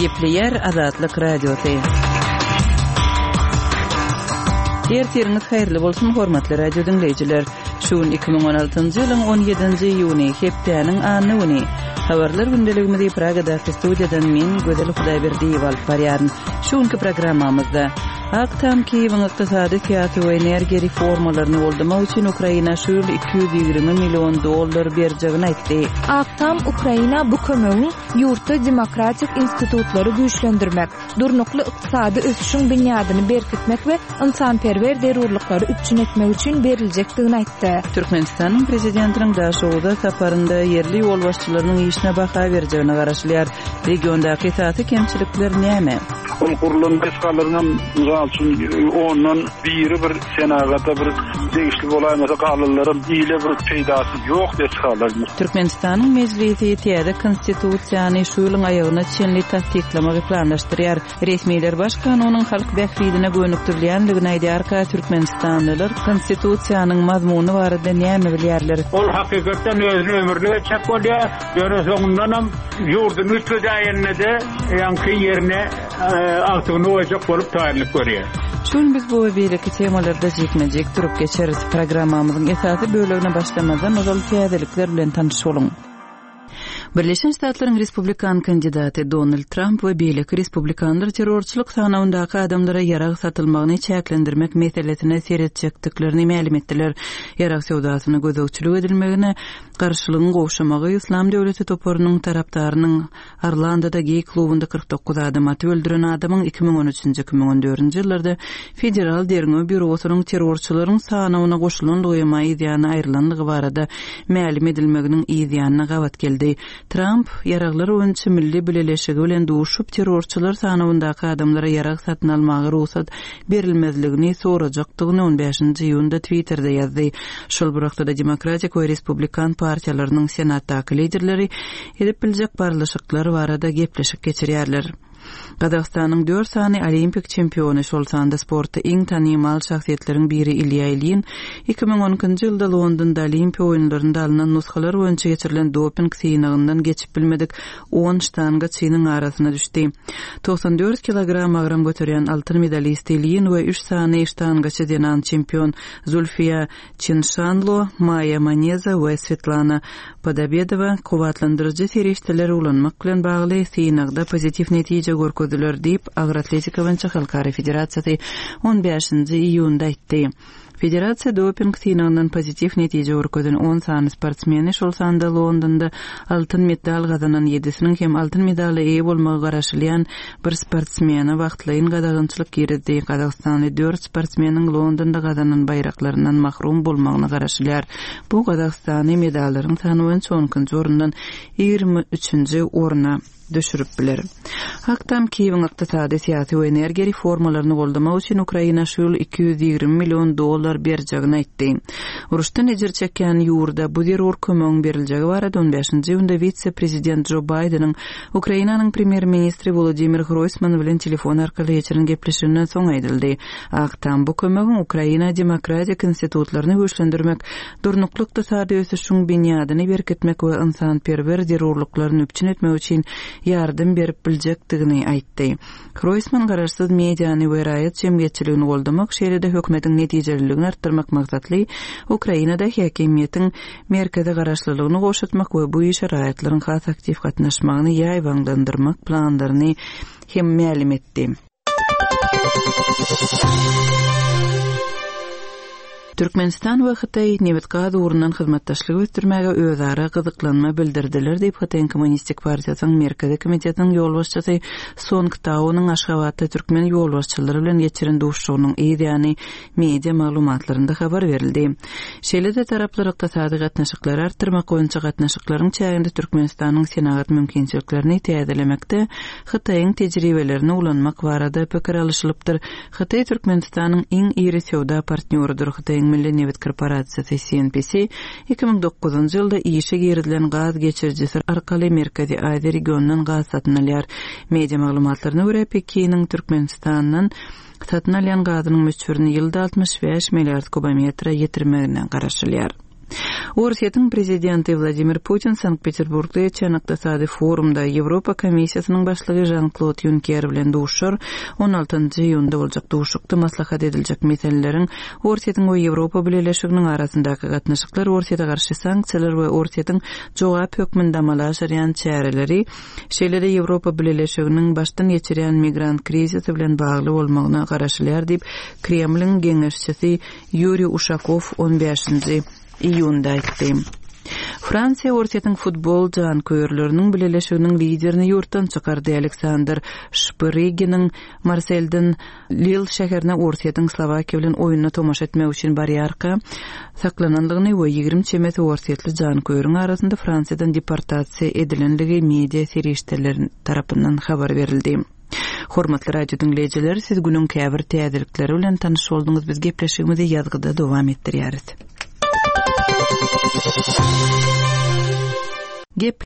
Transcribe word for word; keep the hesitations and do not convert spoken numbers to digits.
Gepleyer Azatlyk Radiosu. Ertiriniz hayırlı bolsun hormatly radio dinleyijiler. Şuun iki bin on altyncı ýylyň on ýedinji iýuny hepdeniň anyny. Habarlar gündeligimizi Pragada studiýadan men Gözel Hudaýberdiýew alyp barýaryn. Şuunky programmamyzda Aktam Kiýewiň ykdysady syýasy we energiýa reformalaryny boldamak üçin Ukraina şu ýyl iki ýüz ýigirme million dollar berjegiň aýtdy. Aktam Ukraina bu kömegi ýurtda demokratik institutlary güýçlendirmek, durnukly ykdysady ösüşiň binýadyny berkitmek we ynsanperwer derurlyklary üçin etmek üçin berilejekdigini aýtdy. Türkmenistanyň prezidentiniň daşowda saparynda yerli ýol başçylarynyň işine baha berjegine garaşlýar. Regiondaky taty kemçilikler näme? Kurulun başkalarının üçün onun biri bir senagata bir değişiklik olaymasa kalılarım iyile bir peydası yok deskalar. Türkmenistanyň meclisi ýetýärde konstitusiýany şu ýylyň aýagyna çenli tasdiklamak planlaşdyrýar. Resmiler baş kanunyň halk bähridine gönükdirilýändigini aýdýar ka Türkmenistanlylar konstitusiýanyň mazmuny barada näme bilýärler? Ol hakykatdan özüni ömürli çek bolýar. Ýönetimden ýurdun üçüdäýende ýanky ýerine altyny oýjak bolup taýinlik görýär. Şol biz bu we beýleki temalarda jekmejek durup geçeriz. Programmamyzyň esasy bölegine başlamadan ozal täzelikler bilen tanış bolun. Birleşen Ştatlaryň Respublikan kandidaty Donald Trump we beýleki Respublikanlar terrorçylyk sanawyndaky adamlara ýarag satylmagyny çäklendirmek meselesine seretjekdiklerini ma'lum etdiler. Ýarag sowdasyny gözegçilik edilmegine garşylygyny gowşamagy Islam döwleti toparynyň tarapdarynyň Orlandoda gay klubunda kırk dokuz adam aty öldüren adamyň iki bin on üçinji iki bin on dördünji ýyllarda federal derňe bürosynyň terrorçylaryň sanawyna goşulan doýama ýa-da aýrylanlygy barada ma'lum edilmeginiň ýa-da gawat geldi. Trump yaraglar öňçi milli bileleşigi bilen duşup terrorçylar sanawyndaky adamlara yarag satyn almagy ruhsat berilmezligini sorajakdygyny on beşinji iýunda Twitter'da ýazdy. Şol burakda da demokratik we republikan partiýalarynyň senatdaky liderleri edip biljek barlaşyklar barada gepleşik geçirýärler. Gazagstanyň dört sany olimpik çempiony şol sanda sportda iň tanymal şahsiýetleriň biri Ilya Ilyin iki bin onunçy ýylda Londonda Olimpiýa oýunlarynda alynan nusxalar boýunça geçirilen doping synagyndan geçip bilmedik on ştanga çynyň arasyna düşdi. doksan dört kilogram agram götüren altyn medalist Ilyin we üç sany ştangaçy denan çempion Zulfiya Chinshanlo, Maya Maneza we Svetlana Podabedowa kuwatlandyrjy serişdeler ulanmak bilen bagly synagda pozitiv netije görkezdiler diýip Agratletika boýunça Halkara Federasiýasy on beşinji iýunda aýtdy. Federasiýa doping synagyndan pozitiv netije görkezden on sany sportmeni şol sanda Londonda altyn medal gazanan yedisiniň hem altyn medaly eýe bolmagy garaşylýan bir sportmeni wagtlaýyn gadagynçylyk girdi. Gazagstanly dört sportmeniň Londonda gazanan baýraklaryndan mahrum bolmagyny garaşylýar. Bu Gazagstany medallaryň sany boýunça onunçy orundan ýigirme üçinji oruna düşürüp biler. Aktam Kiýewiň ykdysady syýasy we energiýa reformalaryny goldamak üçin Ukraina şu ýyl iki ýüz ýigirme million dollar berjegini aýtdy. Uruşdan ejir çeken ýurda bu derur kömegiň beriljegi barada on beşinji iýunda vitse-prezident Joe Bideniň Ukrainanyň premier ministri Volodymyr Groysman bilen telefon arkaly geçiren gepleşiginiň soň aýdyldy. Aktam bu kömegiň Ukraina demokratik institutlaryny güýçlendirmek, durnukly ykdysady ösüşiň binýadyny berkitmek we ynsanperwer derurlyklaryny üçin etmek üçin yardım berip biljekdigini aýtdy. Groysman garaşsyz mediany we raýat jemgyýetçiligini goldamak şeýlede hökümetiň netijelerligini artdyrmak maksatly Ukrainada häkimiýetiň merkeze garaşlylygyny goşutmak we bu işe raýatlaryň has aktiv gatnaşmagyny ýaýwanglandyrmak planlaryny hem ma'lum etdi. Türkmenistan we Hytaý Newit gaz urundan hyzmatdaşlyk ötürmäge özara gyzyklanma bildirdiler diýip Hytaýyň Kommunistik Partiýasynyň merkezi komitetiniň ýol başçysy Song Tao'nyň Aşgabatda türkmen ýol başçylary bilen geçiren duşugynyň ýa-da media maglumatlarynda habar berildi. Şeýlede taraplar ykdysady gatnaşyklary artdyrmak boýunça gatnaşyklaryň çäginde Türkmenistanyň senagat mümkinçiliklerini täzelemekde Hytaýyň tejribelerini ulanmak barada pikir alışylypdyr. Hytaý Türkmenistanyň iň iri sowda partneridir. Hytaýyň Milli Newit Korporasiýasy C N P C iki bin dokuzunçy ýylda işe girilen gaz geçirjisi arkaly Merkezi Aziýa regionundan gaz satyn alýar. Media maglumatlaryna görä Pekiniň Türkmenistandan satyn alýan gazynyň möçberini ýylda altmış beş milliard kubometra ýetirmegine garaşylýar. Orsiýetiň prezidenti Vladimir Putin Sankt-Peterburgda geçen ykdysady forumda Ýewropa Komissiýasynyň başlygy Jean-Claude Juncker bilen duşur. on altynjy iýunda boljak duşukda maslahat ediljek meseleleriň Orsiýetiň we Ýewropa Birleşiginiň arasyndaky gatnaşyklar, Orsiýeta garşy sanksiýalar we Orsiýetiň jogap hökmünde amalaşýan çäreleri, şeýle-de Ýewropa Birleşiginiň başdan geçirýän migrant krizisi bilen bagly bolmagyna garaşylýar diýip Kremliň geňeşçisi Yuriy Ushakov on beşinji iýunda aýtdy. Fransiýa Orsiýetiň futbol janköýerleriniň Birleşiginiň liderini ýurtdan çykardy. Aleksander Şpyriginiň Marselden Lille şäherine Orsiýetiň Slovakiýa bilen oýunyna tomaşa etmek üçin bariýarka saklananlygyny we ýygrimi çemet Orsiýetli janköýeriň arasynda Fransiýadan deportasiýa edilenligi media serişdeleri tarapyndan habar berildi. Hormatly radio dinleýijiler, siz günüň käbir täzelikleri bilen tanyş bolduňyz. Biz gepleşigimizi ýazgyda dowam etdirýäris. Gep